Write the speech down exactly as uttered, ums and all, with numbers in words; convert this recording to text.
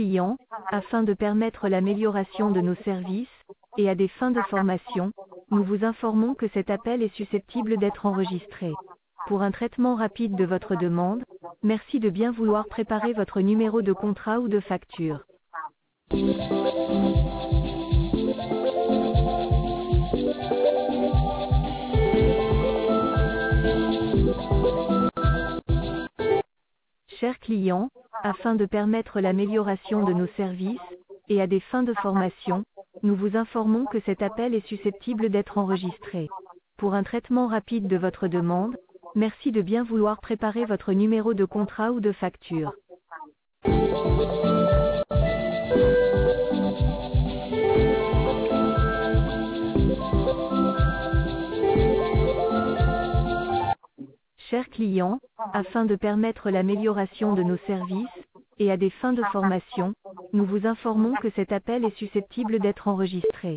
clients, afin de permettre l'amélioration de nos services, et à des fins de formation, nous vous informons que cet appel est susceptible d'être enregistré. Pour un traitement rapide de votre demande, merci de bien vouloir préparer votre numéro de contrat ou de facture. Chers clients, afin de permettre l'amélioration de nos services, et à des fins de formation, nous vous informons que cet appel est susceptible d'être enregistré. Pour un traitement rapide de votre demande, merci de bien vouloir préparer votre numéro de contrat ou de facture. Chers clients, afin de permettre l'amélioration de nos services, et à des fins de formation, nous vous informons que cet appel est susceptible d'être enregistré.